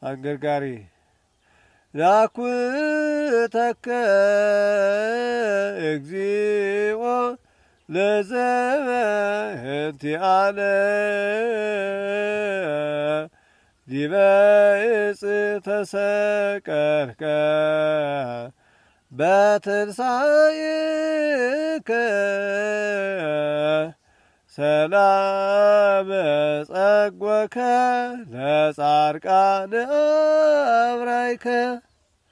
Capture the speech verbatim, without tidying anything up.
አገርጋሪ ላኩተከ እግዚኦ ለዘበህቲአነ ዲበ ዕፅ ተሰቀልከ በትንሣኤከ ሰላም ጸግወከ ለጻድቃን አብራይከ